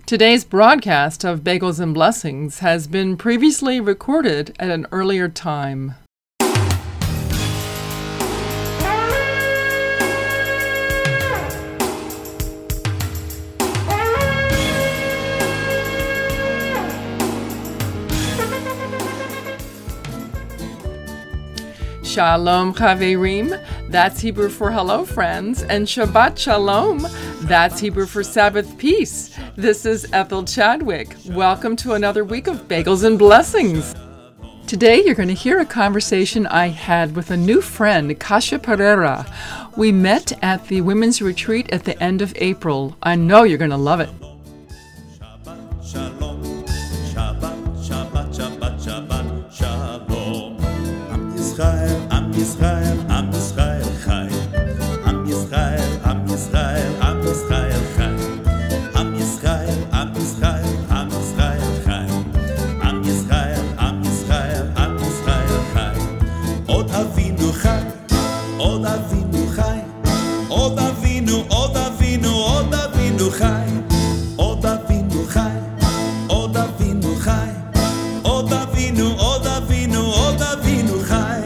Today's broadcast of Bagels and Blessings has been previously recorded at an earlier time. Shalom Chaverim, that's Hebrew for hello friends, and Shabbat Shalom, that's Hebrew for Sabbath peace. This is Ethel Chadwick. Welcome to another week of Bagels and Blessings. Today you're going to hear a conversation I had with a new friend, Kasia Pereira. We met at the Women's Retreat at the end of April. I know you're going to love it. Am Yisrael, Am Yisrael chai. Am Yisrael, Am Yisrael, Am Yisrael chai. Am Yisrael, Am Yisrael, Am Yisrael chai. Am Yisrael, Am Yisrael, Am Yisrael chai. Od Avinu chai, Od Avinu chai. Od Avinu, Od Avinu, Od Avinu chai. Od Avinu chai, Od Avinu chai. Od Avinu, Od Avinu, Od Avinu chai.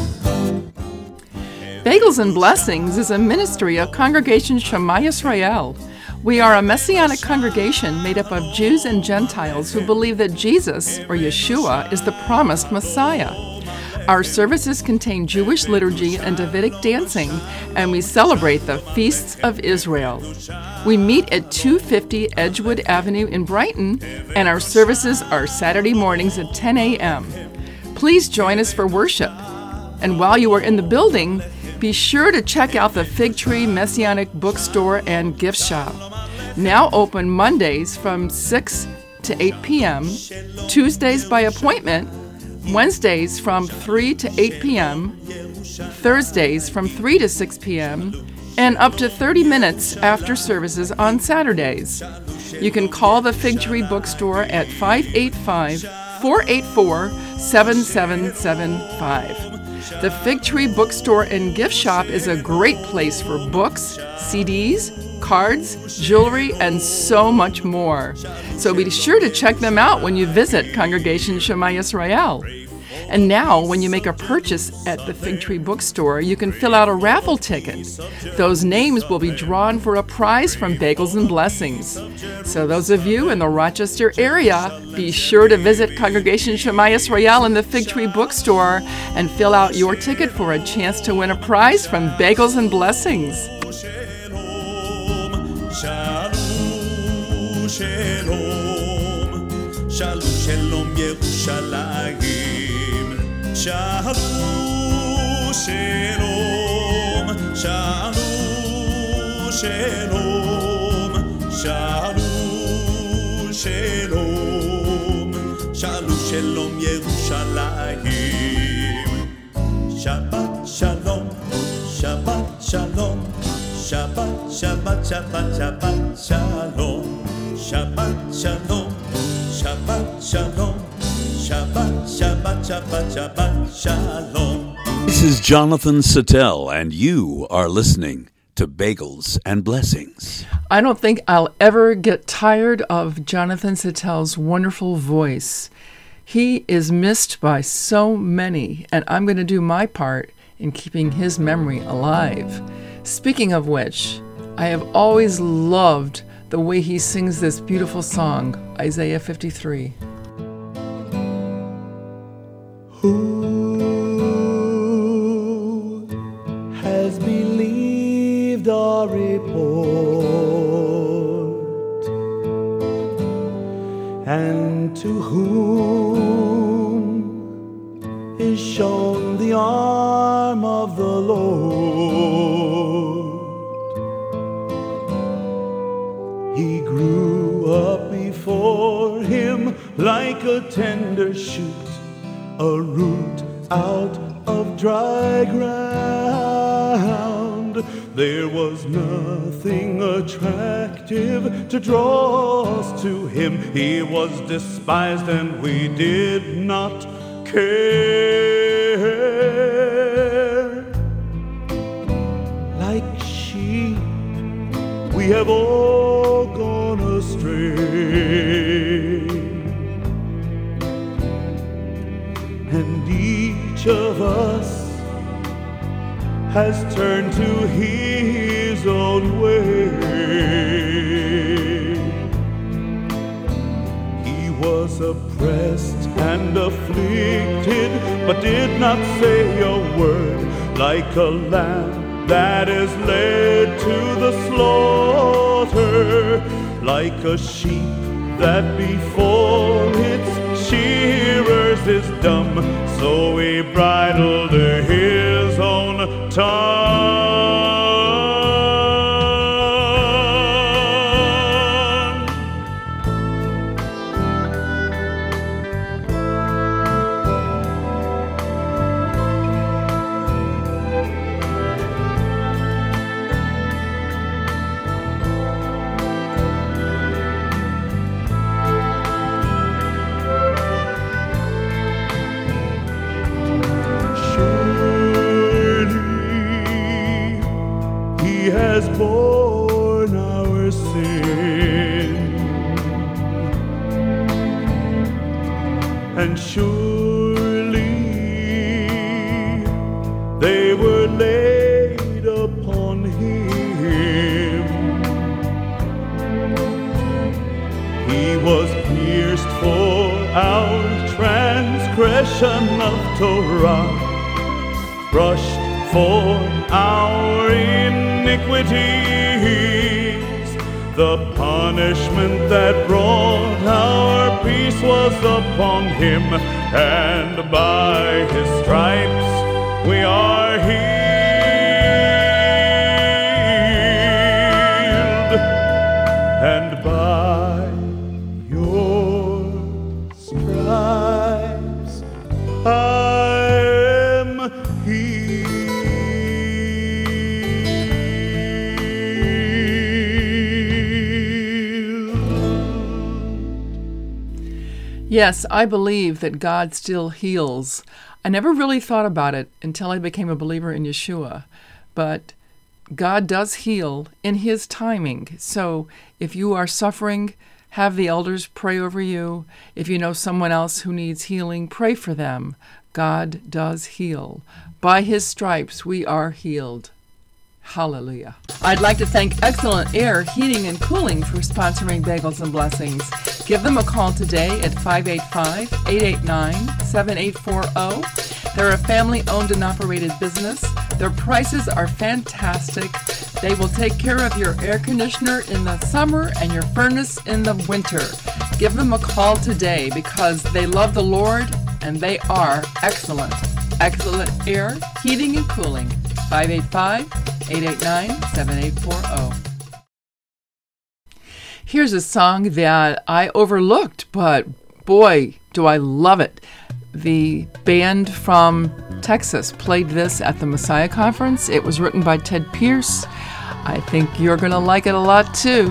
Bagels and Blessings is a ministry of Congregation Shema Yisrael. We are a Messianic congregation made up of Jews and Gentiles who believe that Jesus, or Yeshua, is the promised Messiah. Our services contain Jewish liturgy and Davidic dancing, and we celebrate the Feasts of Israel. We meet at 250 Edgewood Avenue in Brighton, and our services are Saturday mornings at 10 a.m. Please join us for worship. And while you are in the building, be sure to check out the Fig Tree Messianic Bookstore and Gift Shop. Now open Mondays from 6 to 8 p.m., Tuesdays by appointment, Wednesdays from 3 to 8 p.m., Thursdays from 3 to 6 p.m., and up to 30 minutes after services on Saturdays. You can call the Fig Tree Bookstore at 585-484-7775. The Fig Tree Bookstore and Gift Shop is a great place for books, CDs, cards, jewelry, and so much more. So be sure to check them out when you visit Congregation Shema Yisrael. And now, when you make a purchase at the Fig Tree Bookstore, you can fill out a raffle ticket. Those names will be drawn for a prize from Bagels and Blessings. So those of you in the Rochester area, be sure to visit Congregation Shema Yisrael in the Fig Tree Bookstore and fill out your ticket for a chance to win a prize from Bagels and Blessings. Shalom, shalom, shalom, shalom, Yerushalayim. Shalom, shalom, shalom, shalom, shalom, shalom, shalom, shalom, Yerushalayim. Shabbat shalom, Shabbat shalom, Shabbat, Shabbat, Shabbat, Shabbat shalom, Shabbat shalom, Shabbat shalom. Shabbat, Shabbat, Shabbat, Shabbat, Shalom. This is Jonathan Sattel, and you are listening to Bagels and Blessings. I don't think I'll ever get tired of Jonathan Sattel's wonderful voice. He is missed by so many, and I'm going to do my part in keeping his memory alive. Speaking of which, I have always loved the way he sings this beautiful song, Isaiah 53. Who has believed our report, and to whom is shown the arm of the Lord? He grew up before him like a tender shoot, a root out of dry ground. There was nothing attractive to draw us to him. He was despised and we did not care. Like sheep, we have all gone astray. pray. And each of us has turned to his own way. He was oppressed and afflicted, but did not say a word, like a lamb that is led to the slaughter, like a sheep that before its shearers is dumb, so he bridled his own tongue. He has borne our sin, and surely they were laid upon him. He was pierced for our transgression of Torah, crushed for our iniquities. The punishment that brought our peace was upon him, and by his stripes we are healed. And by your stripes I am healed. Yes, I believe that God still heals. I never really thought about it until I became a believer in Yeshua. But God does heal in His timing. So if you are suffering, have the elders pray over you. If you know someone else who needs healing, pray for them. God does heal. By His stripes we are healed. Hallelujah. I'd like to thank Excellent Air Heating and Cooling for sponsoring Bagels and Blessings. Give them a call today at 585-889-7840. They're a family-owned and operated business. Their prices are fantastic. They will take care of your air conditioner in the summer and your furnace in the winter. Give them a call today because they love the Lord and they are excellent. Excellent Air Heating and Cooling. 585-889-7840. Here's a song that I overlooked, but boy, do I love it. The band from Texas played this at the Messiah Conference. It was written by Ted Pierce. I think you're going to like it a lot too.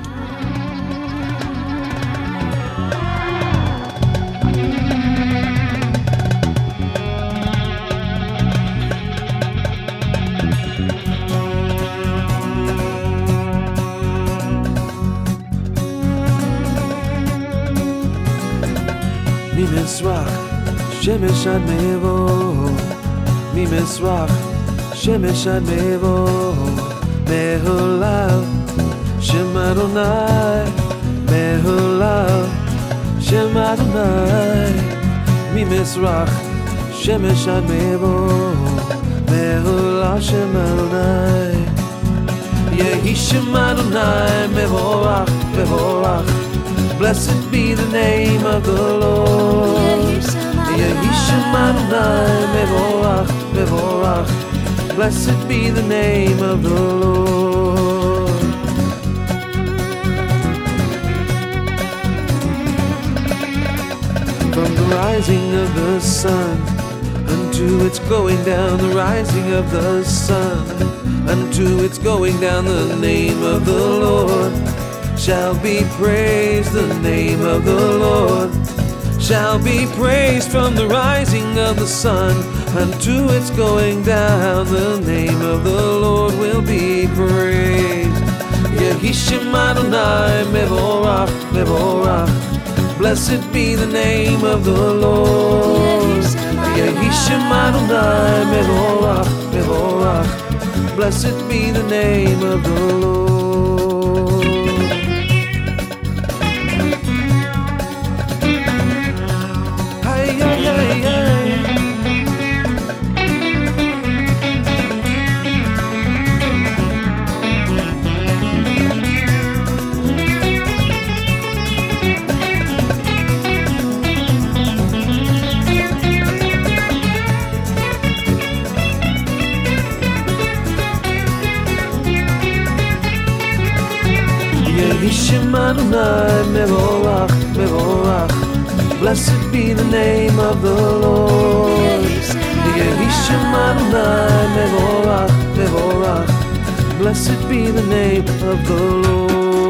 ממזרח שמש עד מעבר, ממזרח שמש עד מעבר, מהולל שם אדוני, מהולל שם אדוני, ממזרח שמש עד מעבר, מהולל שם אדוני, יהי שם אדוני מבורך, מבורך. Blessed be the name of the Lord. Yehishem Adonai Mevorach, Mevorach. Blessed be the name of the Lord. From the rising of the sun unto its going down, the rising of the sun unto its going down, the name of the Lord shall be praised. The name of the Lord shall be praised. From the rising of the sun unto its going down, the name of the Lord will be praised. Yehishim Adonai Mevorach, Mevorach. Blessed be the name of the Lord. Yehishim Adonai Mevorach, Mevorach. Blessed be the name of the Lord. Hey, hey, hey, hey. Yehishim Adonai Mevorach, Mevorach. Blessed be the name of the Lord. Yehishim Adonai Mevorach, Mevorach. Blessed be the name of the Lord.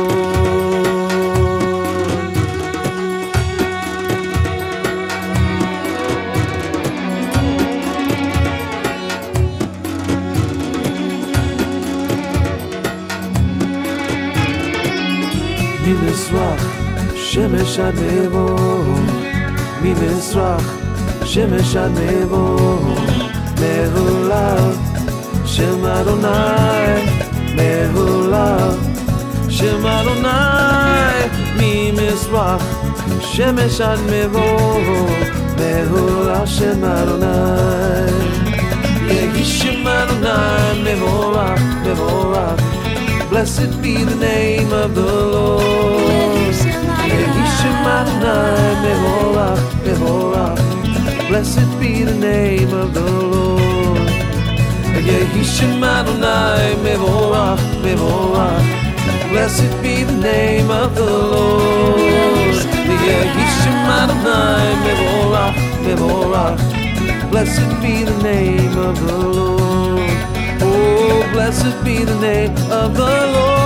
Mimizrach, Shemesh ad Nevo. Mimizrach, Shemesh ad Nevo. Mehulav, Shem Adonai. Mehulav, Shem Adonai. Mimizrach, Shemesh ad Nevo. Mehulav, Shem Adonai. Yehishim Adonai Mevorach, Mevorach. Blessed be the name of the Lord. Yehishim Adonai Mevorach, Mevorach. Blessed be the name of the Lord. Yehishim Adonai Mevorach, Mevorach. Blessed be the name of the Lord. Yehishim Adonai Mevorach, Mevorach. Blessed be the name of the Lord. Oh, blessed be the name of the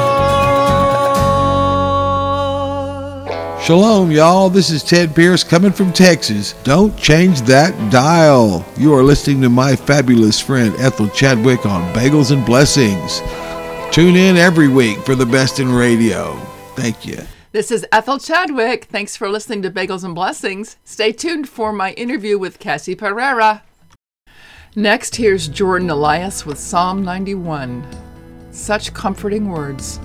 Lord. Shalom, y'all. This is Ted Pierce coming from Texas. Don't change that dial. You are listening to my fabulous friend Ethel Chadwick on Bagels and Blessings. Tune in every week for the best in radio. Thank you. This is Ethel Chadwick. Thanks for listening to Bagels and Blessings. Stay tuned for my interview with Cassie Pereira. Next, here's Jordan Elias with Psalm 91. Such comforting words.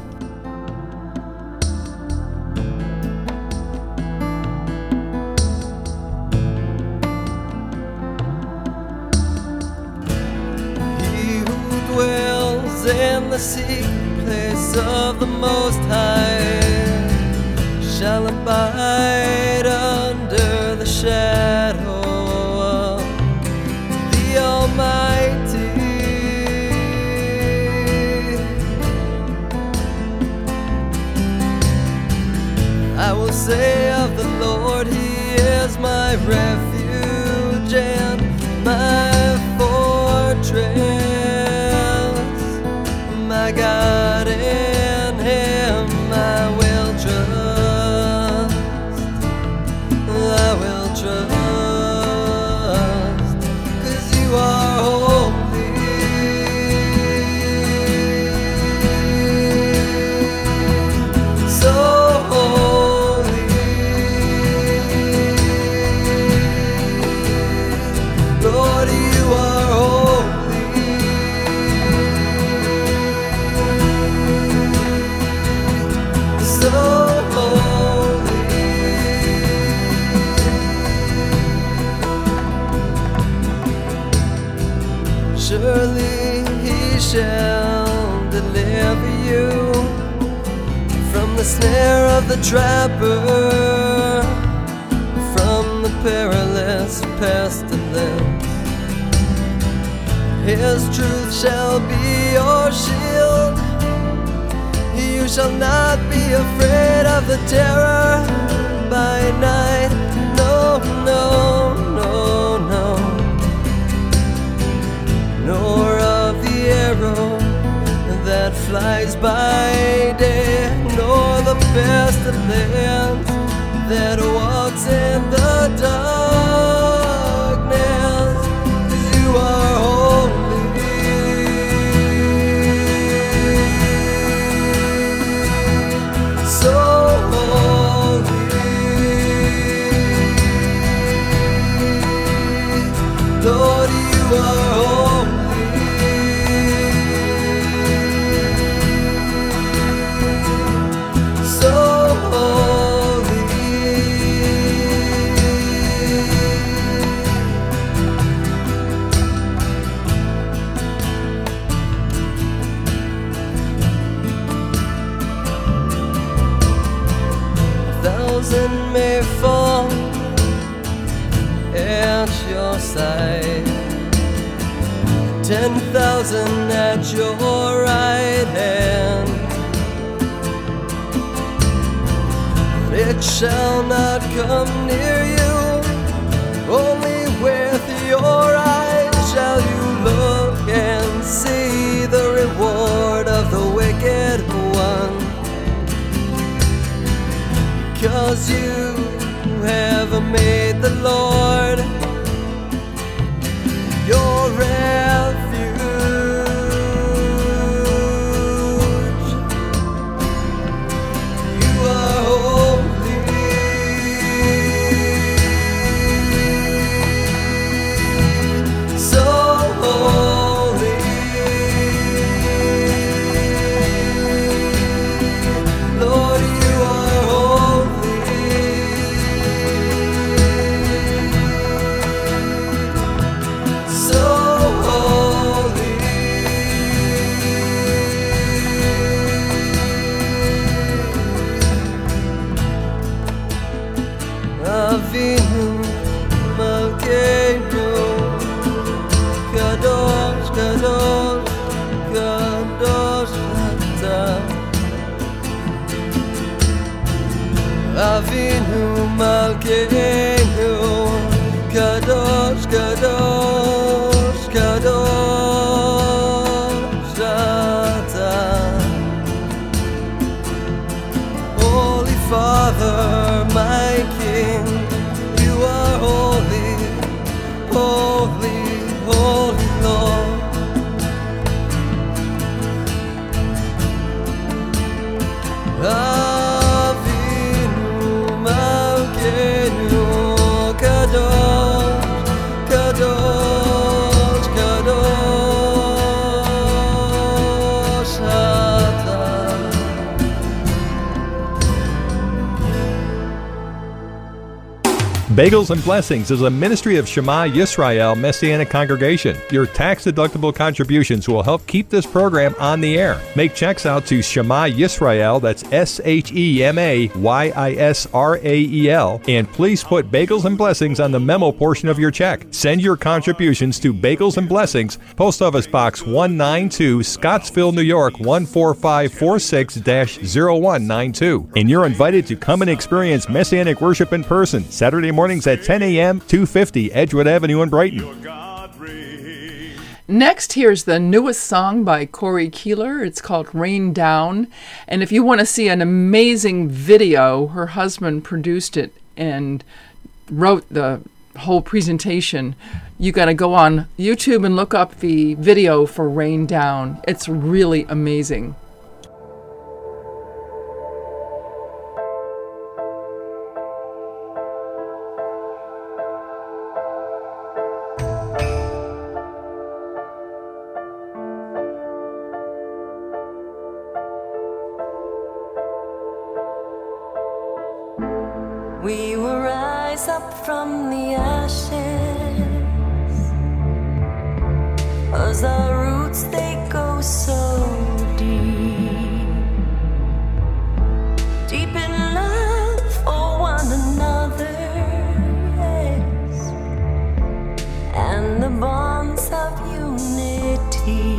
He who dwells in the secret place of the Most High shall abide under the shadow of the Almighty. I will say of the Lord, He is my refuge and my fortress. My God, in Him I will trust. I will trust, 'cause You are holy. So holy. Lord, You are holy. So holy. Surely He shall deliver you from the snare of the trapper, from the perilous pestilence. His truth shall be your shield. You shall not be afraid of the terror by night. No, no, no, no. Nor of the arrow that flies by day, nor the pestilence that walks in the darkness. 'Cause You are holy. 1,000 may fall at your side, 10,000 at your right hand, but it shall not come near you. Only with your eyes shall you look and see the reward of the wicked one, because you have made the Lord your refuge. You are holy, so holy. Lord, you are holy, so holy. Avinu Malkeinu, Kadosh, Kadosh, Kadosh Ata. Avinu Malkeinu, Kadosh, Kadosh, Kadosh Ata. Holy Father, my King, you are holy, holy, holy Lord. Avinu Malkeinu, Kadosh, Kadosh, Kadosh Ata. Bagels and Blessings is a ministry of Shema Yisrael Messianic Congregation. Your tax-deductible contributions will help keep this program on the air. Make checks out to Shema Yisrael, that's SHEMAYISRAEL, and please put Bagels and Blessings on the memo portion of your check. Send your contributions to Bagels and Blessings, Post Office Box 192, Scottsville, New York 14546-0192. And you're invited to come and experience Messianic worship in person, Saturday mornings at 10 a.m., 250 Edgewood Avenue in Brighton. Next, here's the newest song by Corey Keeler. It's called Rain Down. And if you want to see an amazing video, her husband produced it and wrote the whole presentation. You got to go on YouTube and look up the video for Rain Down. It's really amazing. We will rise up from the ashes as our roots they go so deep, deep in love for one another, yes, and the bonds of unity.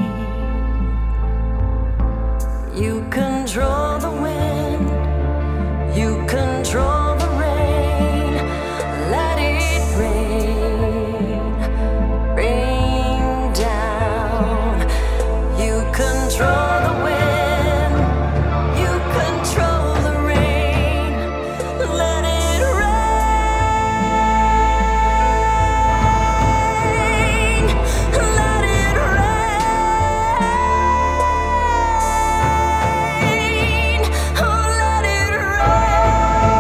You control the wind, you control oh, let it rain.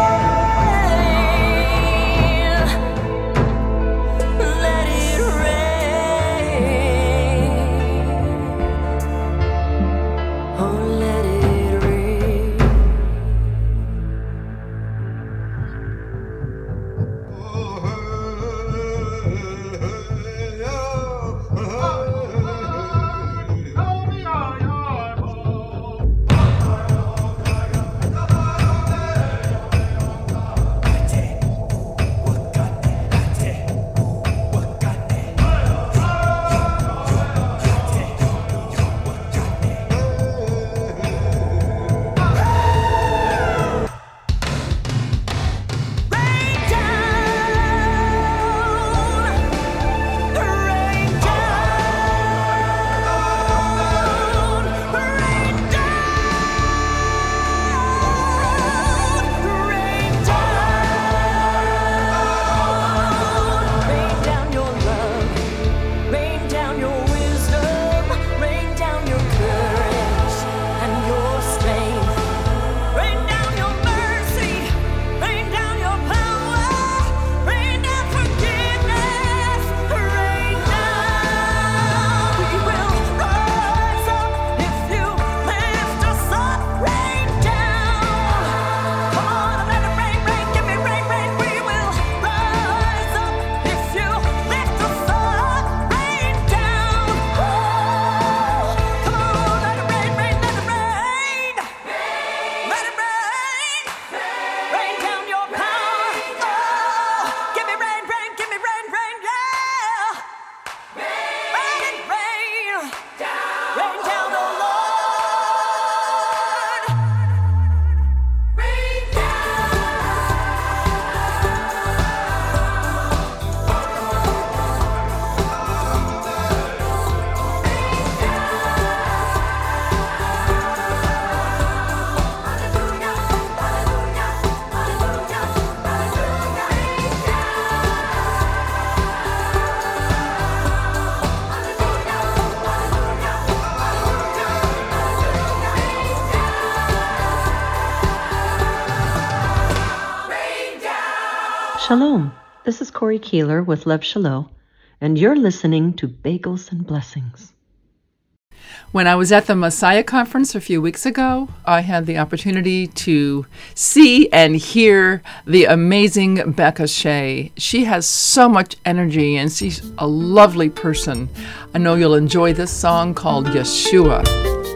Shalom, this is Corey Keeler with Lev Shalom, and you're listening to Bagels and Blessings. When I was at the Messiah Conference a few weeks ago, I had the opportunity to see and hear the amazing Becca Shea. She has so much energy and she's a lovely person. I know you'll enjoy this song called Yeshua.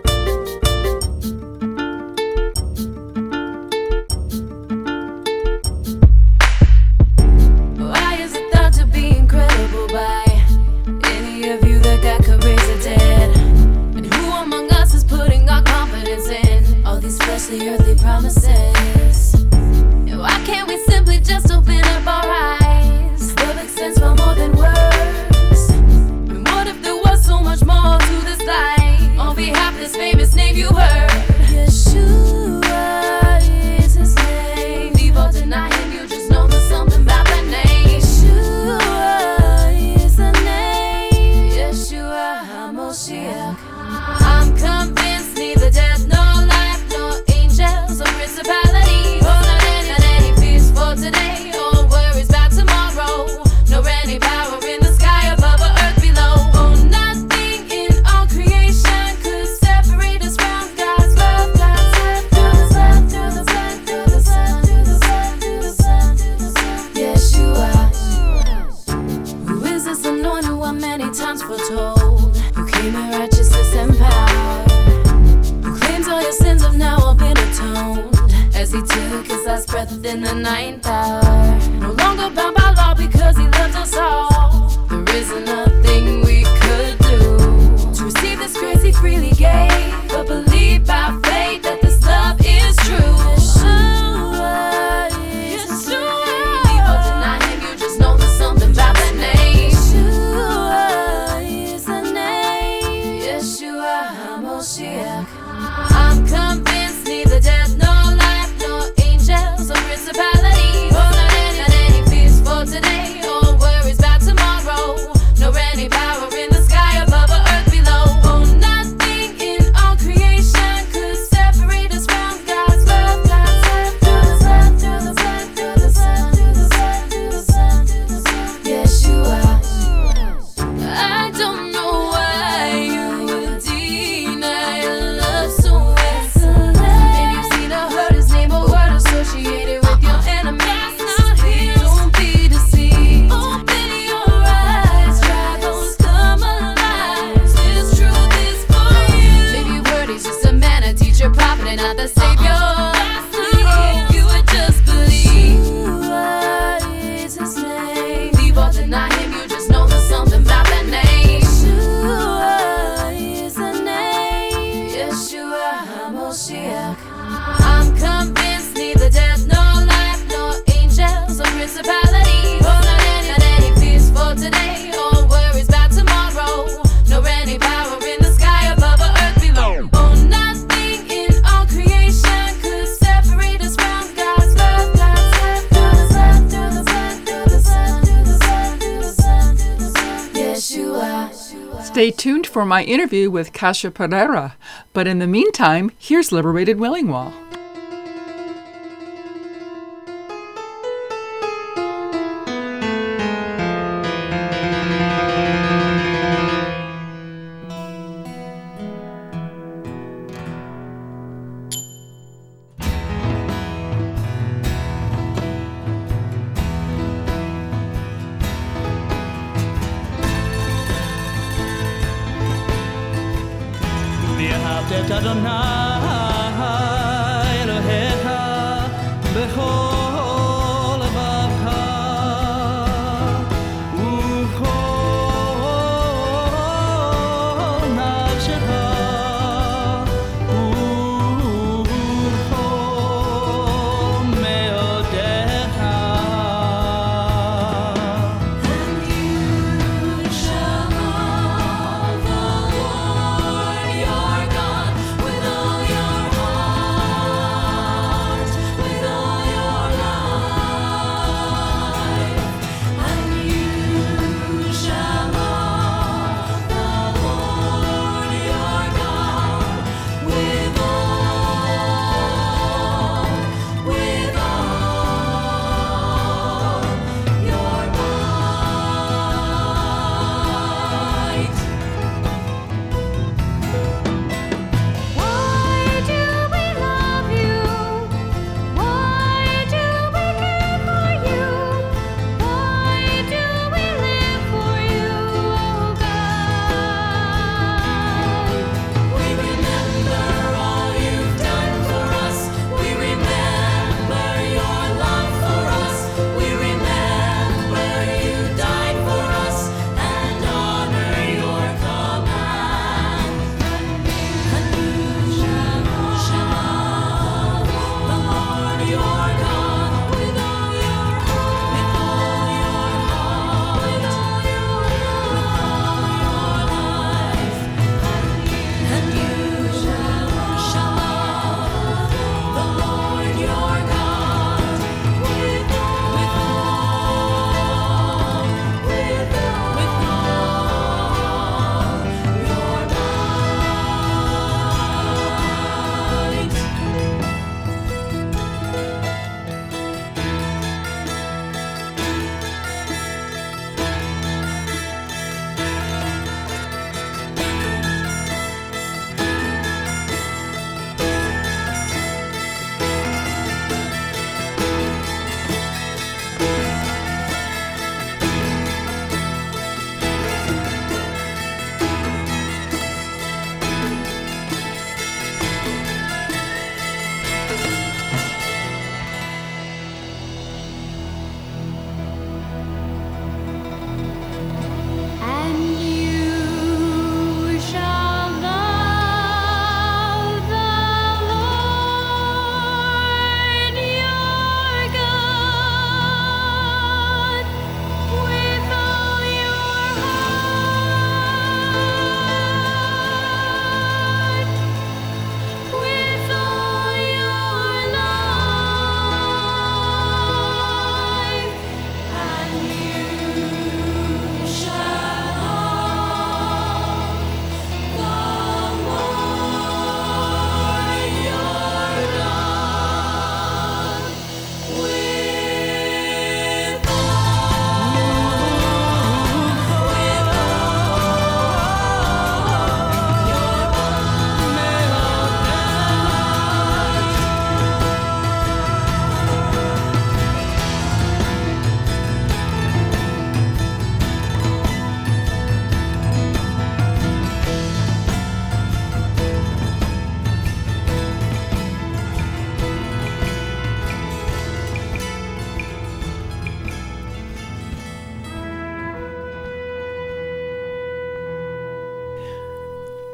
The earthly promises. Why can't we simply just open up our eyes? Love extends far more than words. And what if there was so much more to this life? On behalf of this famous name you heard, Yeshua is his name. Leave or deny him, you just know there's something about that name. Yeshua is the name. Yeshua HaMoshiach. I'm convinced neither death nor life, nor angels or principalities, oh, not any peace for today, or worries about tomorrow, nor any power in the sky above or earth below. Oh, nothing in all creation could separate us from God's love. God's love through the sun, through the sun, through the sun, through the sun, through the sun, through the sun. Yeshua. Who is this anointed one many times foretold? Who came in righteousness and power? All your sins have now all been atoned, as he took his last breath in the ninth hour. No longer bound by law because he loves us all. There isn't nothing we could do to receive this grace he freely gave, but believe by faith that this love is true. Yeshua is his name. Leave or deny him, you just know there's something about that name. Yeshua is the name. Yeshua HaMoshiach. I'm convinced neither death nor life, nor angels or principalities, oh, not any peace for today, or worries about tomorrow, nor any power in the sky above or earth below. Oh, nothing in all creation could separate us from God's love. God's love through the sun, through the sun, through the sun, through the sun, through the sun, through the sun. Yeshua. I don't know why you would deny love so excellent. Maybe you've seen or heard his name or word associated with your enemies. Don't be deceived. Open your eyes, try those come alive. This truth is for you. Maybe you've heard he's just a man, a teacher, prophet, and not the Savior. If you would just believe, Yeshua is his name. Leave or deny him, you just know there's something about that name. Yeshua is the name. Yeshua HaMoshiach. I'm convinced neither death nor life, nor angels or principalities, oh, not any peace for today, or worries about tomorrow, nor any power in the sky above or earth below. Oh, nothing in all creation could separate us from God's love. God's love through the sun, through the sun, through the sun, through the sun, through the sun, through the sun. Yeshua. Stay tuned for my interview with Kasia Pereira, but in the meantime, here's Liberated Willingwall. את אדוני אלוהיך בכל לבבך ובכל נפשך ובכל מאודך. And you shall love the Lord your God with all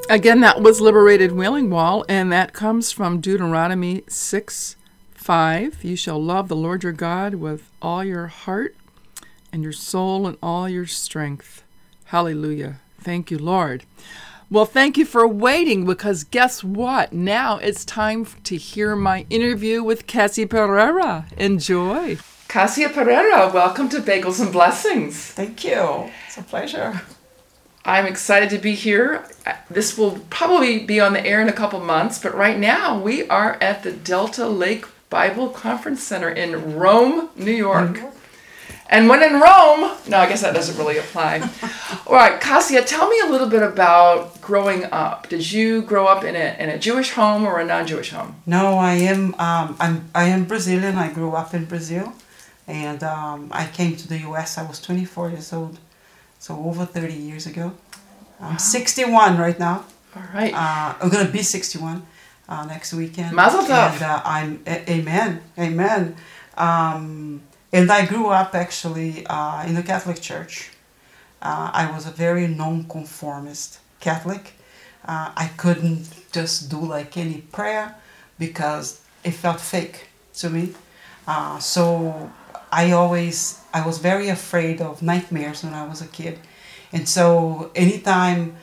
Again, that was Liberated Wailing Wall, and that comes from Deuteronomy 6:5. You shall love the Lord your God with all your heart and your soul and all your strength. Hallelujah. Thank you, Lord. Well, thank you for waiting, because guess what? Now it's time to hear my interview with Cassia Pereira. Enjoy. Cassia Pereira, welcome to Bagels and Blessings. Thank you. It's a pleasure. I'm excited to be here. This will probably be on the air in a couple months, but right now we are at the Delta Lake Bible Conference Center in Rome, New York. And when in Rome, no, I guess that doesn't really apply. All right, Cassia, tell me a little bit about growing up. Did you grow up in a Jewish home or a non-Jewish home? No, I am Brazilian. I grew up in Brazil, and I came to the U.S. I was 24 years old, so over 30 years ago. I'm 61 right now. All right. I'm gonna be 61 next weekend. Mazel tov. And amen. And I grew up actually in the Catholic Church. I was a very non-conformist Catholic. I couldn't just do like any prayer because it felt fake to me. So I was very afraid of nightmares when I was a kid. And so anytime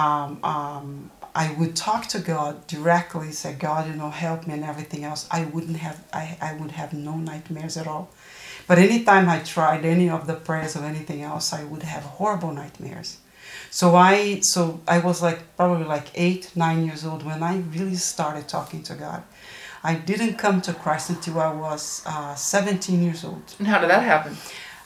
I would talk to God directly, say, God, help me and everything else, I would have no nightmares at all. But anytime I tried any of the prayers or anything else, I would have horrible nightmares. So I was probably 8, 9 years old when I really started talking to God. I didn't come to Christ until I was 17 years old. And how did that happen?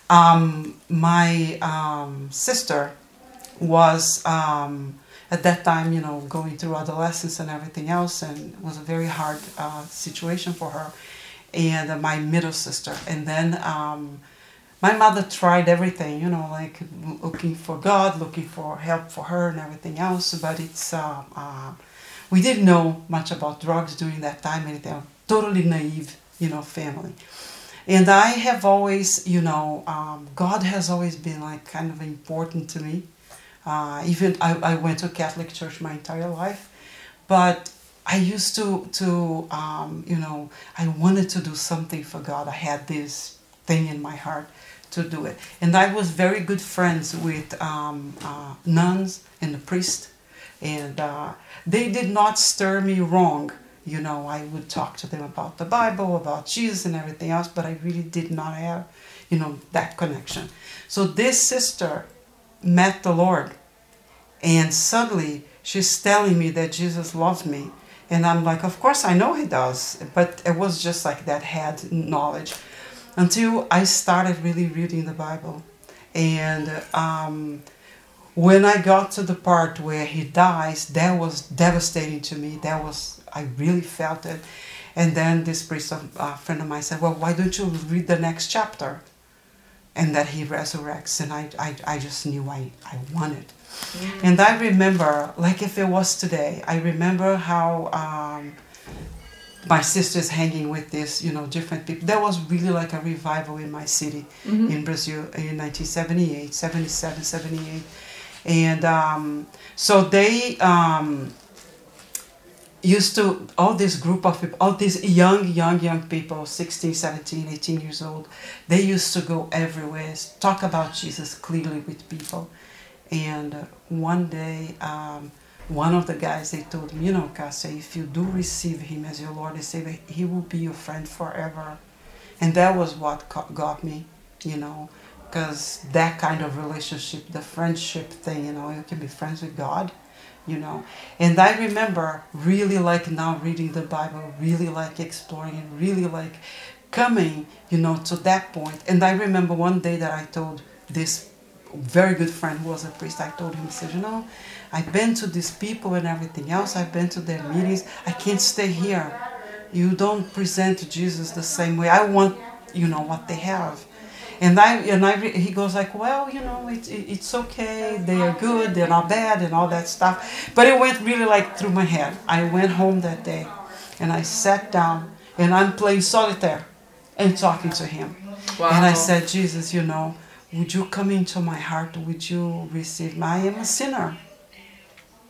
My sister was at that time, going through adolescence and everything else, and it was a very hard situation for her. And my middle sister. And then my mother tried everything, looking for God, looking for help for her and everything else. But it's we didn't know much about drugs during that time, anything. Totally naive, family. And I have always, God has always been kind of important to me. Even I went to Catholic church my entire life, but I used to I wanted to do something for God. I had this thing in my heart to do it. And I was very good friends with nuns and the priest. And they did not stir me wrong. I would talk to them about the Bible, about Jesus and everything else, but I really did not have, that connection. So this sister met the Lord. And suddenly she's telling me that Jesus loved me. And I'm like, of course I know he does. But it was just like that head knowledge. Until I started really reading the Bible. And when I got to the part where he dies, that was devastating to me. I really felt it. And then this priest, a friend of mine, said, well, why don't you read the next chapter? And that he resurrects. And I just knew I wanted. And I remember, like if it was today, I remember how my sister's hanging with this, different people. There was really like a revival in my city, in Brazil, in 1978, 77, 78. And so they used to, all this group of people, all these young people, 16, 17, 18 years old, they used to go everywhere, talk about Jesus clearly with people. And one day, one of the guys, they told me, Cassia, if you do receive him as your Lord and Savior, he will be your friend forever. And that was what got me, because that kind of relationship, the friendship thing, you can be friends with God, And I remember really now reading the Bible, really exploring and really coming, to that point. And I remember one day that I told this very good friend who was a priest, I told him, he said, I've been to these people and everything else, I've been to their meetings, I can't stay here. You don't present Jesus the same way. I want, what they have. And he goes well, it's okay, they are good, they're not bad and all that stuff. But it went really through my head. I went home that day and I sat down and I'm playing solitaire and talking to him. Wow. And I said, Jesus, would you come into my heart? Would you receive me? I am a sinner.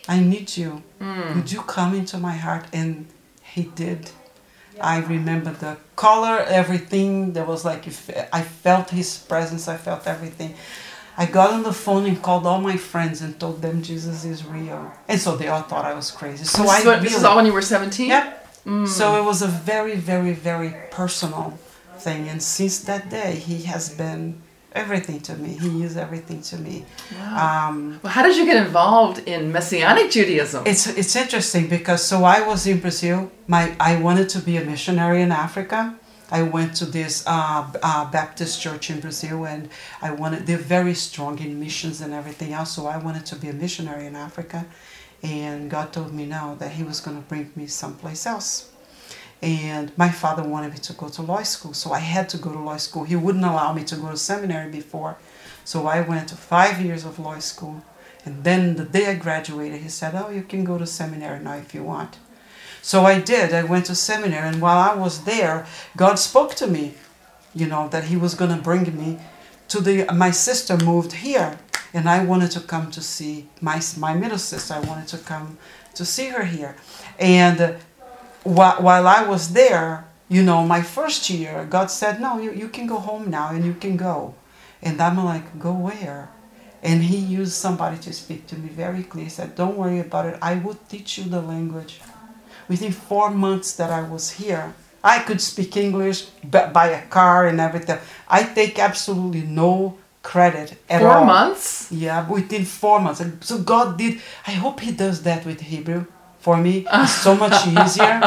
I need you. Would you come into my heart? And he did. I remember the color, everything. There was like, I felt his presence. I felt everything. I got on the phone and called all my friends and told them Jesus is real. And so they all thought I was crazy. So this is all when you were 17? Yep. So it was a very, very, very personal thing. And since that day, he has been everything to me. He is everything to me. Wow. Well, how did you get involved in Messianic Judaism? It's interesting because so I was in Brazil. I wanted to be a missionary in Africa. I went to this Baptist church in Brazil, and they're very strong in missions and everything else, so I wanted to be a missionary in Africa. And God told me no, that he was going to bring me someplace else. And my father wanted me to go to law school, so I had to go to law school. He wouldn't allow me to go to seminary before. So I went to 5 years of law school. And then the day I graduated, he said, oh, you can go to seminary now if you want. So I did. I went to seminary, and while I was there, God spoke to me, that he was going to bring me to my sister moved here, and I wanted to come to see my middle sister. I wanted to come to see her here. And while I was there, my first year, God said, no, you can go home now, and you can go. And I'm like, go where? And he used somebody to speak to me very clear. He said, don't worry about it. I will teach you the language. Within 4 months that I was here, I could speak English, buy a car and everything. I take absolutely no credit at all. 4 months? Yeah, within 4 months. And so God did. I hope he does that with Hebrew for me. It's so much easier.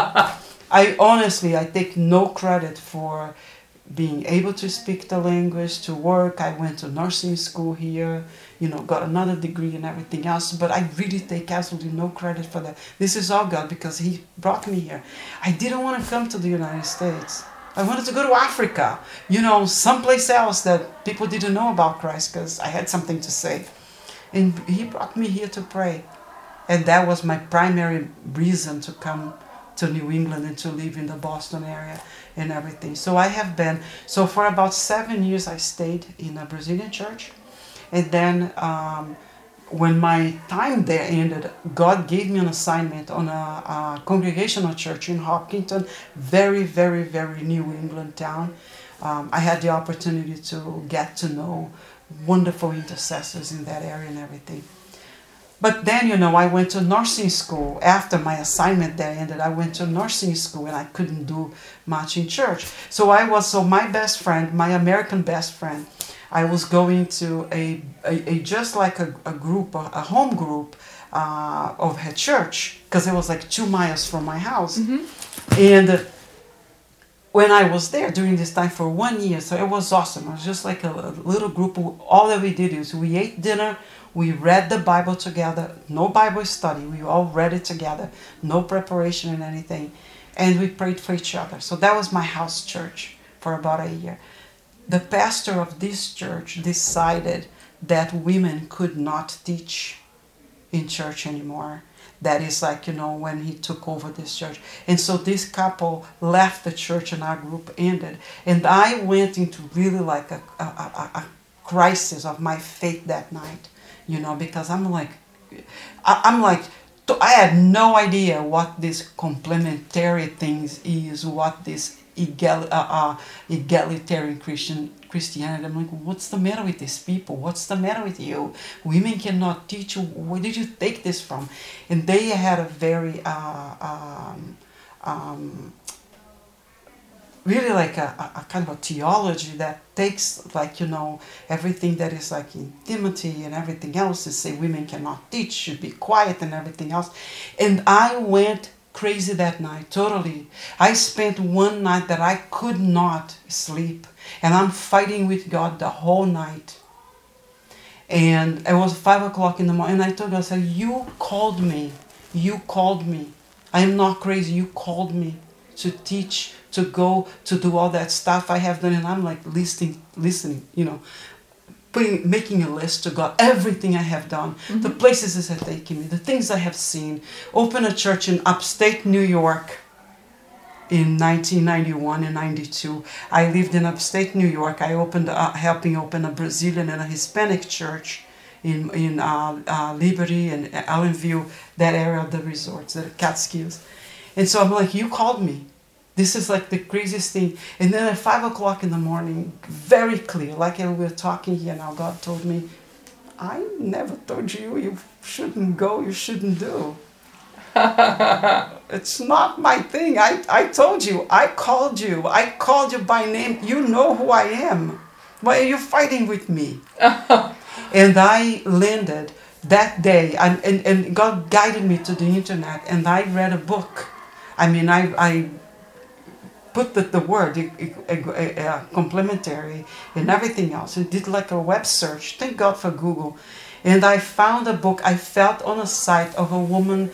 I take no credit for being able to speak the language, to work. I went to nursing school here, got another degree and everything else, but I really take absolutely no credit for that. This is all God, because he brought me here. I didn't want to come to the United States. I wanted to go to Africa, someplace else that people didn't know about Christ, because I had something to say. And he brought me here to pray. And that was my primary reason to come to New England and to live in the Boston area and everything. So so for about 7 years I stayed in a Brazilian church. And then when my time there ended, God gave me an assignment on a congregational church in Hopkinton, very, very, very New England town. I had the opportunity to get to know wonderful intercessors in that area and everything. But then, I went to nursing school. After my assignment there ended, I went to nursing school, and I couldn't do much in church. So my best friend, my American best friend, I was going to just like a group, a home group of her church, because it was like 2 miles from my house. And when I was there during this time for 1 year, so it was awesome. It was just like a little group. All that we did is we ate dinner, we read the Bible together, no Bible study. We all read it together, no preparation and anything. And we prayed for each other. So that was my house church for about a year. The pastor of this church decided that women could not teach in church anymore. That is like, when he took over this church. And so this couple left the church and our group ended. And I went into really like a crisis of my faith that night, because I had no idea what this complementary things is, what this egalitarian Christianity. I'm like, what's the matter with these people? What's the matter with you? Women cannot teach you. Where did you take this from? And they had a very really like a kind of a theology that takes like, everything that is like intimacy and everything else, and say women cannot teach, should be quiet and everything else. And I went crazy that night, totally. I spent one night that I could not sleep, and I'm fighting with God the whole night. And it was 5 o'clock in the morning, and I told God, I said, you called me. I am not crazy. You called me to teach, to go, to do all that stuff I have done. And I'm like listening, making a list to God, everything I have done, the places that have taken me, the things I have seen. Open a church in upstate New York in 1991 and 92. I lived in upstate New York. I opened, helping open a Brazilian and a Hispanic church in Liberty and Ellenview, that area of the resorts, the Catskills. And so I'm like, you called me. This is like the craziest thing. And then at 5 o'clock in the morning, very clear, like we're talking here now, God told me, I never told you shouldn't go, you shouldn't do. It's not my thing. I told you, I called you by name. You know who I am. Why are you fighting with me? And I landed that day, and God guided me to the internet, and I read a book. I mean, I put the word complementary and everything else. It did like a web search. Thank God for Google. And I found a book I felt on a site of a woman.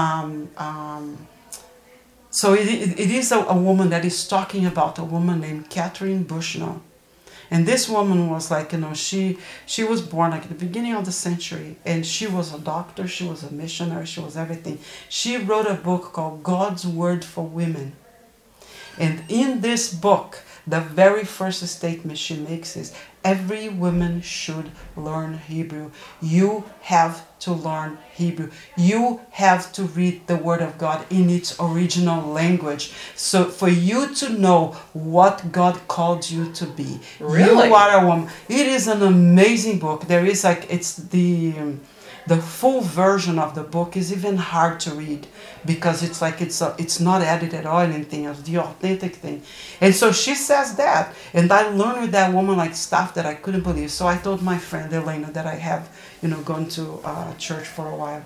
So it is a woman that is talking about a woman named Catherine Bushnell. And this woman was like, she was born like at the beginning of the century, and she was a doctor, she was a missionary, she was everything. She wrote a book called God's Word for Women. And in this book, the very first statement she makes is, every woman should learn Hebrew. You have to learn Hebrew. You have to read the Word of God in its original language. So for you to know what God called you to be. Really? You are a woman. It is an amazing book. There is it's the full version of the book is even hard to read because it's not edited or anything. It's the authentic thing. And so she says that, and I learned with that woman like stuff that I couldn't believe. So I told my friend Elena that I have gone to church for a while.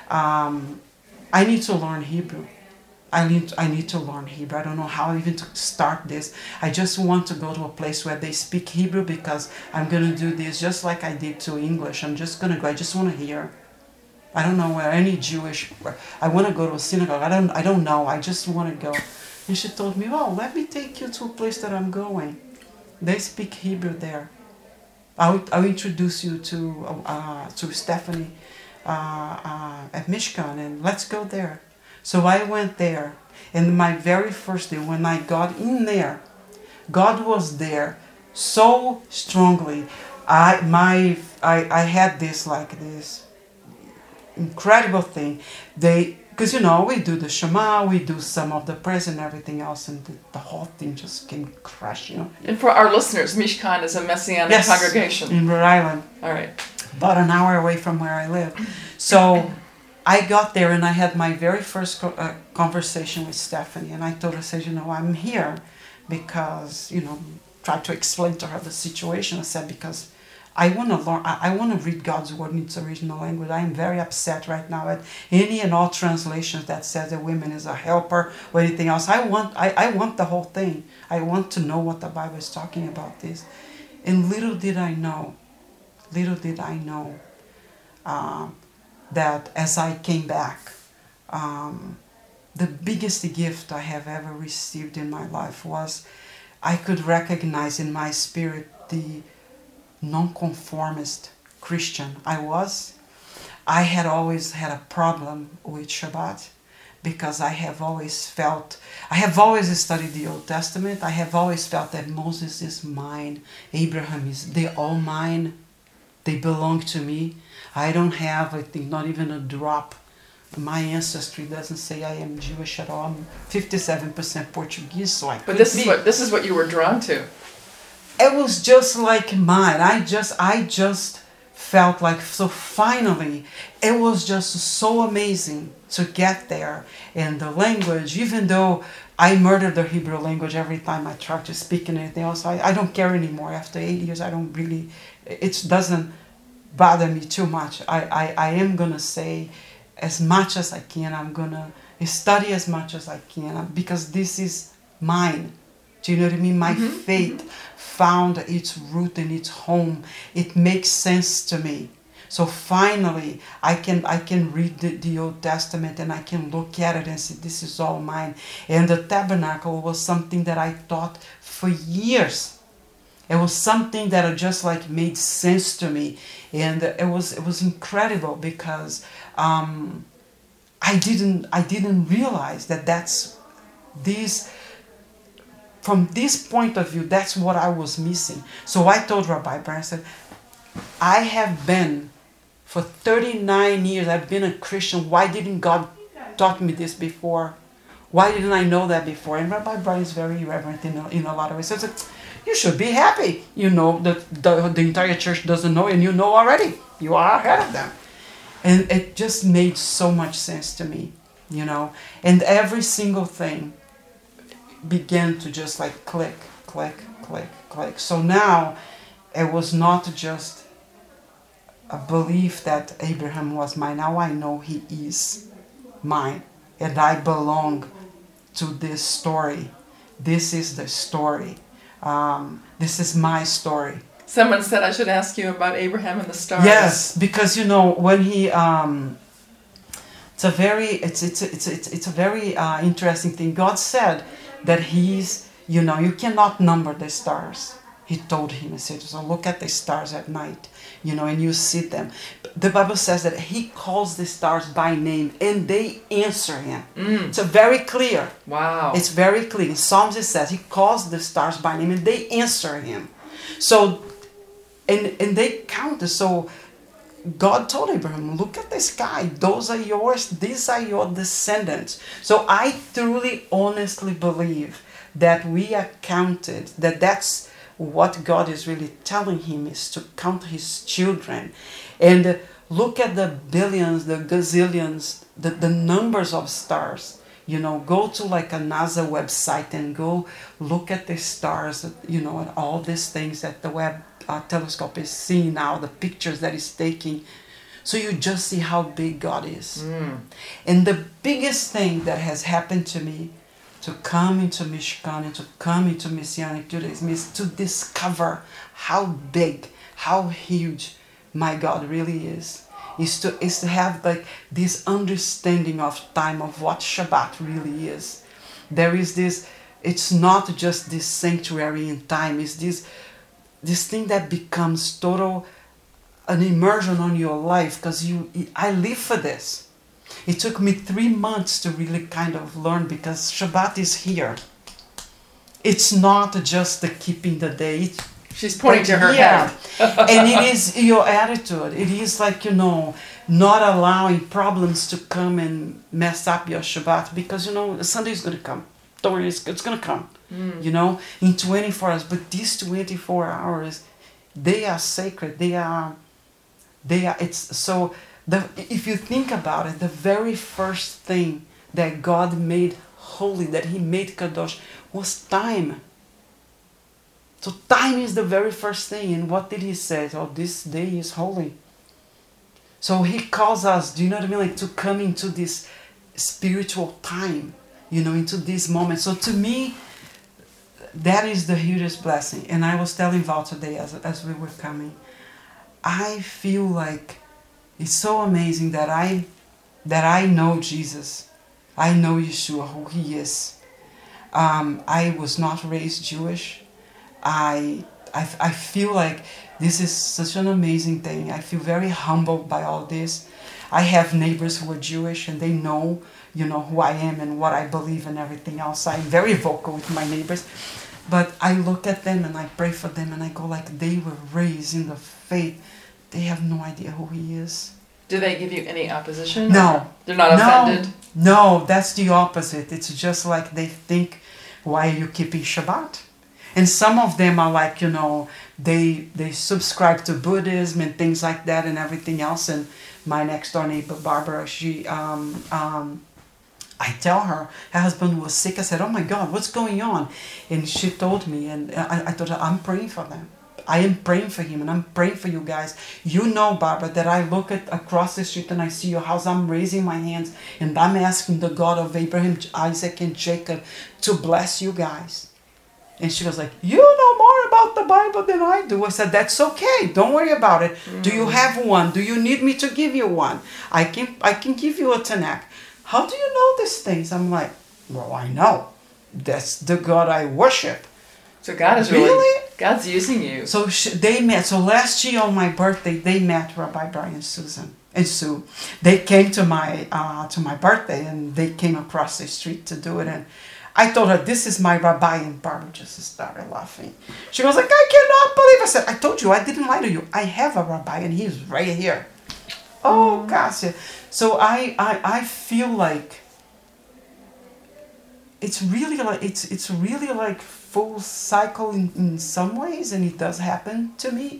I need to learn Hebrew. I need to learn Hebrew. I don't know how even to start this. I just want to go to a place where they speak Hebrew because I'm going to do this just like I did to English. I'm just going to go. I just want to hear. I don't know where any Jewish. I want to go to a synagogue. I don't know. I just want to go. And she told me, well, let me take you to a place that I'm going. They speak Hebrew there. I'll introduce you to Stephanie at Mishkan, and let's go there. So I went there, and my very first day when I got in there, God was there so strongly. I had this incredible thing. Because we do the Shema, we do some of the prayers and everything else, and the whole thing just came crashing. And for our listeners, Mishkan is a Messianic congregation in Rhode Island. All right, about an hour away from where I live. So I got there and I had my very first conversation with Stephanie, and I told her, I'm here because, tried to explain to her the situation. I said, because I want to learn, I want to read God's Word in its original language. I am very upset right now at any and all translations that says that women is a helper or anything else. I want the whole thing. I want to know what the Bible is talking about this. And little did I know that as I came back, the biggest gift I have ever received in my life was I could recognize in my spirit the nonconformist Christian I was. I had always had a problem with Shabbat because I have always studied the Old Testament. I have always felt that Moses is mine, Abraham is, they're all mine, they belong to me. I don't have, I think, not even a drop. My ancestry doesn't say I am Jewish at all. I'm 57% Portuguese, so I. But this is what you were drawn to. It was just like mine. I just felt like, so finally, it was just so amazing to get there. And the language, even though I murdered the Hebrew language every time I tried to speak and anything else, I don't care anymore. After 8 years, I don't really, it doesn't bother me too much. I am going to say as much as I can. I'm going to study as much as I can because this is mine. Do you know what I mean? My faith found its root and its home. It makes sense to me. So finally, I can read the Old Testament and I can look at it and say, this is all mine. And the tabernacle was something that I thought for years. It was something that just like made sense to me. And it was incredible because I didn't realize that that's this. From this point of view, that's what I was missing. So I told Rabbi Brian, I said, I have been For 39 years, I've been a Christian. Why didn't God taught me this before? Why didn't I know that before? And Rabbi Brian is very irreverent in a lot of ways. So it's like, you should be happy. You know that the entire church doesn't know, and you know already. You are ahead of them. And it just made so much sense to me, you know. And every single thing began to just like click, click, click, click. So now it was not just a belief that Abraham was mine. Now I know he is mine, and I belong to this story. This is the story. This is my story. Someone said I should ask you about Abraham and the stars. Yes, because you know when he, it's a very interesting thing. God said that he's, you know, you cannot number the stars. He told him, he said, so look at the stars at night, you know, and you see them. The Bible says that he calls the stars by name and they answer him. It's very clear. Wow. It's very clear. In Psalms it says he calls the stars by name and they answer him. So, and they counted. So God told Abraham, look at the sky. Those are yours. These are your descendants. So I truly, honestly believe that we are counted, that's what God is really telling him, is to count his children. And look at the billions, the gazillions, the numbers of stars. You know, go to like a NASA website and go look at the stars, you know, and all these things that the Webb telescope is seeing now, the pictures that it's taking. So you just see how big God is. And the biggest thing that has happened to me to come into Mishkan and to come into Messianic Judaism is to discover how big, how huge my God really is. Is to have like this understanding of time, of what Shabbat really is. There is this, it's not just this sanctuary in time, it's this thing that becomes total an immersion on your life, because I live for this. It took me 3 months to really kind of learn, because Shabbat is here. It's not just the keeping the day. She's pointing to her head. And it is your attitude. It is like, you know, not allowing problems to come and mess up your Shabbat, because, you know, Sunday is going to come. Don't worry, it's going to come, you know, in 24 hours. But these 24 hours, they are sacred. If you think about it, the very first thing that God made holy, that he made Kadosh, was time. So time is the very first thing. And what did he say? Oh, this day is holy. So he calls us, do you know what I mean? Like to come into this spiritual time, you know, into this moment. So to me, that is the hugest blessing. And I was telling Val today as we were coming, I feel like it's so amazing that I know Jesus. I know Yeshua, who he is. I was not raised Jewish. I feel like this is such an amazing thing. I feel very humbled by all this. I have neighbors who are Jewish and they know, you know, who I am and what I believe and everything else. I'm very vocal with my neighbors. But I look at them and I pray for them and I go like, they were raised in the faith. They have no idea who he is. Do they give you any opposition? No. They're not offended? No, that's the opposite. It's just like they think, why are you keeping Shabbat? And some of them are like, you know, they subscribe to Buddhism and things like that and everything else. And my next door neighbor, Barbara, she, I tell her husband was sick. I said, oh my God, what's going on? And she told me, and I told her, I'm praying for them. I am praying for him and I'm praying for you guys. You know, Barbara, that I look across the street and I see your house. I'm raising my hands and I'm asking the God of Abraham, Isaac, and Jacob to bless you guys. And she was like, you know more about the Bible than I do. I said, that's okay. Don't worry about it. Do you have one? Do you need me to give you one? I can give you a Tanakh. How do you know these things? I'm like, well, I know. That's the God I worship. So God is really God's using you. So they met. So last year on my birthday, they met Rabbi Brian and Sue. They came to my birthday and they came across the street to do it. And I told her, this is my rabbi, and Barbara just started laughing. She was like, I cannot believe. I said, I told you, I didn't lie to you. I have a rabbi and he's right here. Oh, Cassia. So I feel like it's really like full cycle in some ways, and it does happen to me.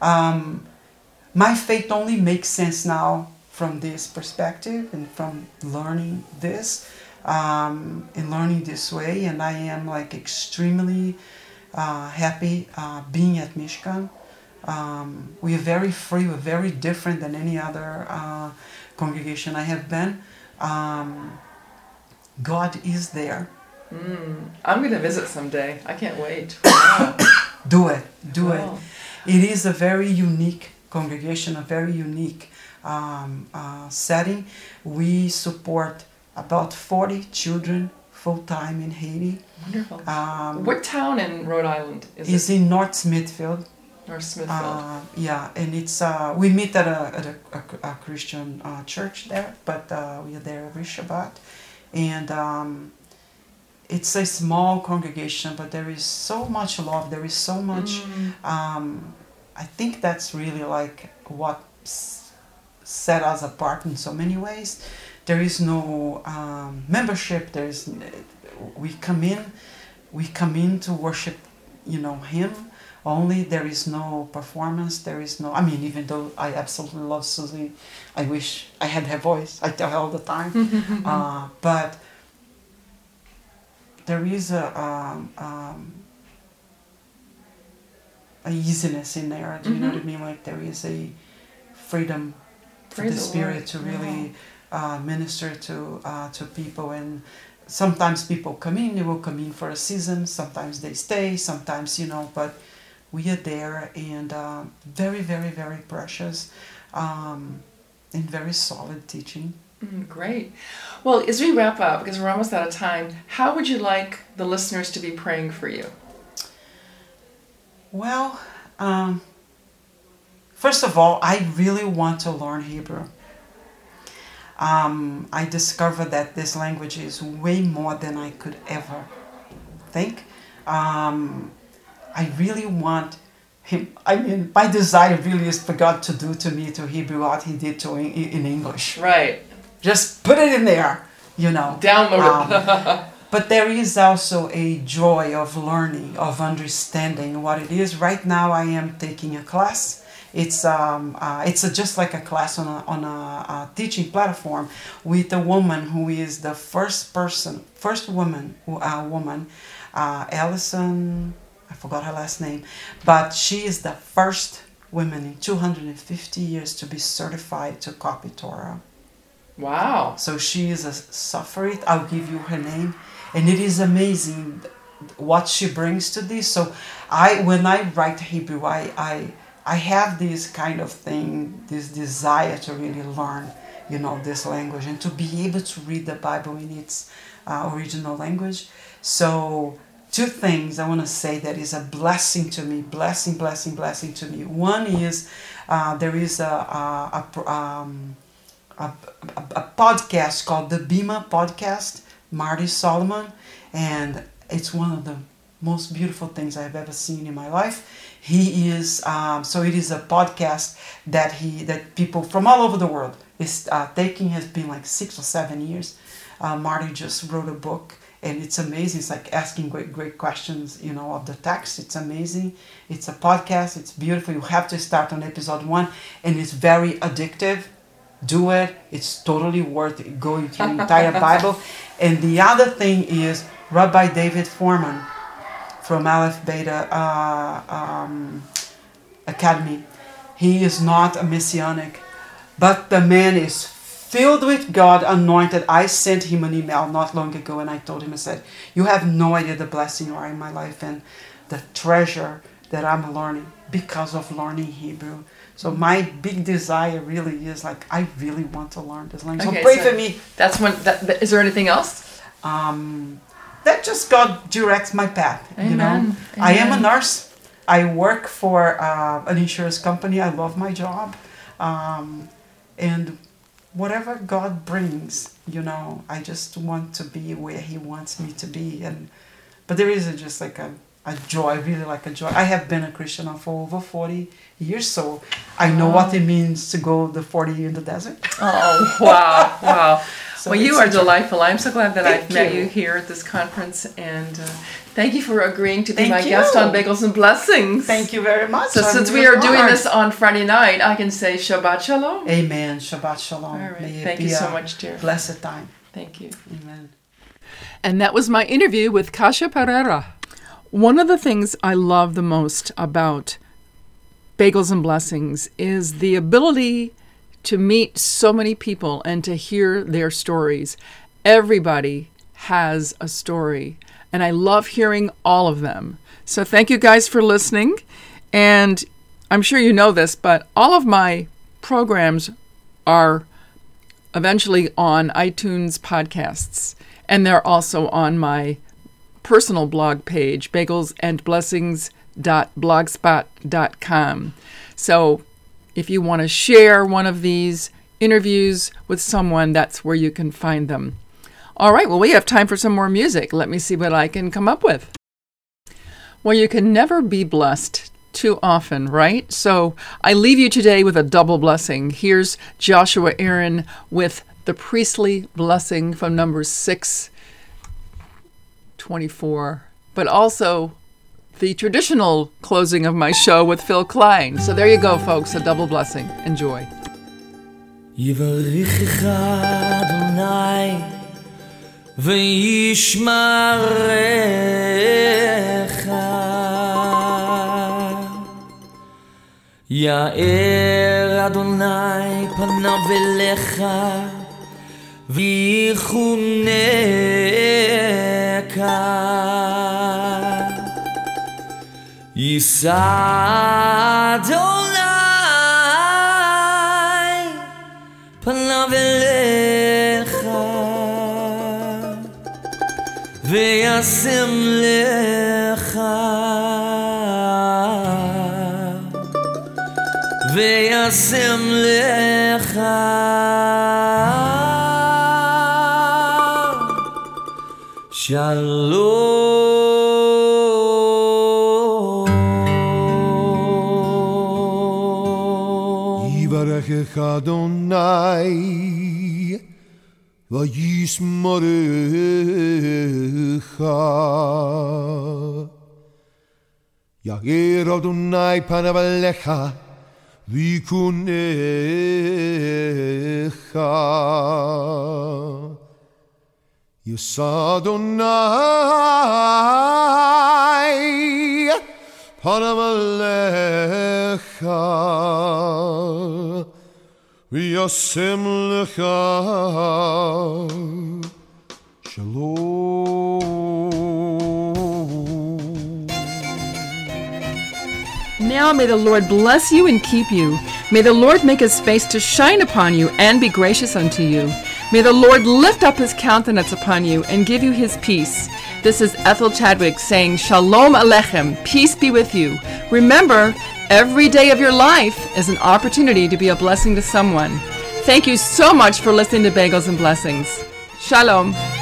My faith only makes sense now from this perspective and from learning this and learning this way, and I am like extremely happy being at Mishkan. We are very free, we're very different than any other congregation I have been. God is there. I'm going to visit someday. I can't wait. Do it. Wow. It is a very unique congregation, a very unique setting. We support about 40 children full-time in Haiti. Wonderful. What town in Rhode Island is it? It's in North Smithfield. North Smithfield. Yeah, and it's we meet at a Christian church there, but we are there every Shabbat, and it's a small congregation, but there is so much love. There is so much. I think that's really like what set us apart in so many ways. There is no membership. We come in to worship, Him. Only there is no performance. There is no. I mean, even though I absolutely love Susie, I wish I had her voice. I tell her all the time, but there is a easiness in there. Do you know what I mean? Like there is a freedom for the Spirit to really minister to people. And sometimes people come in. They will come in for a season. Sometimes they stay. Sometimes but we are there, and very, very, very precious and very solid teaching. Great. Well, as we wrap up, because we're almost out of time, how would you like the listeners to be praying for you? Well, first of all, I really want to learn Hebrew. I discovered that this language is way more than I could ever think. I really want him. I mean, my desire really is for God to do to me, to Hebrew, what He did to in English. Right. Just put it in there, Download it. But there is also a joy of learning, of understanding what it is. Right now, I am taking a class. It's just like a class on a teaching platform with a woman who is the first woman, Allison. I forgot her last name, but she is the first woman in 250 years to be certified to copy Torah. Wow. So she is a Safrit. I'll give you her name. And it is amazing what she brings to this. So when I write Hebrew, I have this kind of thing, this desire to really learn, this language and to be able to read the Bible in its original language. So 2 things I want to say that is a blessing to me, blessing to me. One is there is a podcast called the Bima Podcast, Marty Solomon, and it's one of the most beautiful things I've ever seen in my life. He is so it is a podcast that people from all over the world is taking. Has been like 6 or 7 years. Marty just wrote a book. And it's amazing. It's like asking great questions, of the text. It's amazing. It's a podcast. It's beautiful. You have to start on episode 1. And it's very addictive. Do it. It's totally worth it, going through the entire Bible. And the other thing is Rabbi David Foreman from Aleph Beta Academy. He is not a messianic, but the man is filled with God, anointed. I sent him an email not long ago, and I told him, I said, you have no idea the blessing you are in my life and the treasure that I'm learning because of learning Hebrew. So my big desire really is like, I really want to learn this language. Okay, so pray for me. That's one. Is there anything else? That just God directs my path. Amen. Amen. I am a nurse. I work for an insurance company. I love my job. And whatever God brings, I just want to be where He wants me to be. But there isn't just like a joy, really like a joy. I have been a Christian now for over 40 years, so I know what it means to go the 40 years in the desert. Oh, wow, wow. So well, you it's are a joy. delightful. I'm so glad that I've Thank met you. you here at this conference, and thank you for agreeing to be Thank my you. guest on Bagels and Blessings. Thank you very much. So I'm since we really are doing honored. this on Friday night, I can say Shabbat Shalom. Amen. Shabbat Shalom. All right. May it Thank be you so a much, dear. Blessed time. Thank you. Amen. And that was my interview with Kasia Pereira. One of the things I love the most about Bagels and Blessings is the ability to meet so many people and to hear their stories. Everybody has a story, and I love hearing all of them. So thank you guys for listening. And I'm sure you know this, but all of my programs are eventually on iTunes podcasts, and they're also on my personal blog page, bagelsandblessings.blogspot.com. So if you want to share one of these interviews with someone, that's where you can find them. All right, well, we have time for some more music. Let me see what I can come up with. Well, you can never be blessed too often, right? So I leave you today with a double blessing. Here's Joshua Aaron with the priestly blessing from Numbers 6:24, but also the traditional closing of my show with Phil Klein. So there you go, folks, a double blessing. Enjoy. Yivarichecha Adonai v'yishmarecha Ya'er Adonai panav elecha v'yichuneka Yisa Adonai panav elecha v'yasem lecha v'yasem lecha Shalom. Yivarechech Adonai v'yismorecha Ya'er Adonai panav alecha v'yikunecha Yisadonai panav alecha v'yasem lecha Shalom. Now may the Lord bless you and keep you. May the Lord make his face to shine upon you and be gracious unto you. May the Lord lift up his countenance upon you and give you his peace. This is Ethel Chadwick saying, Shalom Aleichem, peace be with you. Remember, every day of your life is an opportunity to be a blessing to someone. Thank you so much for listening to Bagels and Blessings. Shalom.